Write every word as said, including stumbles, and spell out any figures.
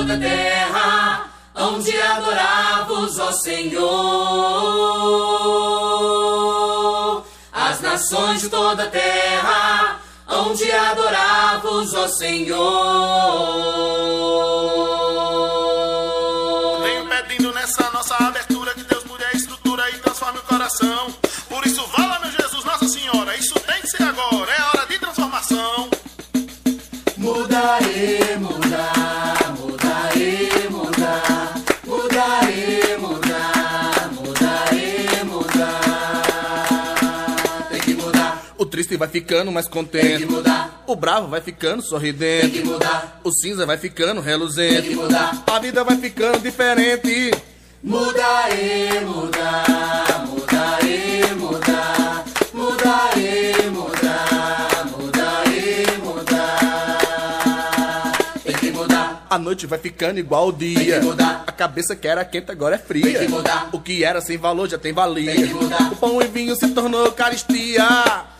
toda a terra hão de adorar-vos, ó Senhor. As nações de toda a terra hão de adorar-vos, ó Senhor. Venho pedindo nessa nossa abertura que Deus mude a estrutura e transforme o coração. Por isso, vala, meu Jesus, Nossa Senhora, isso tem que ser agora, é hora de transformação. Muda e muda, muda e muda, muda e muda, muda e muda. Tem que mudar. O triste vai ficando mais Tem contente. que mudar. O bravo vai ficando sorridente. Tem que mudar. O cinza vai ficando reluzente. Tem que mudar. A vida vai ficando diferente. Muda e muda, muda e muda, muda e muda, muda e muda. Tem que mudar. A noite vai ficando igual ao dia. Tem que mudar. A cabeça que era quente agora é fria. Tem que mudar. O que era sem valor já tem valia. Tem que mudar. O pão e vinho se tornou Eucaristia.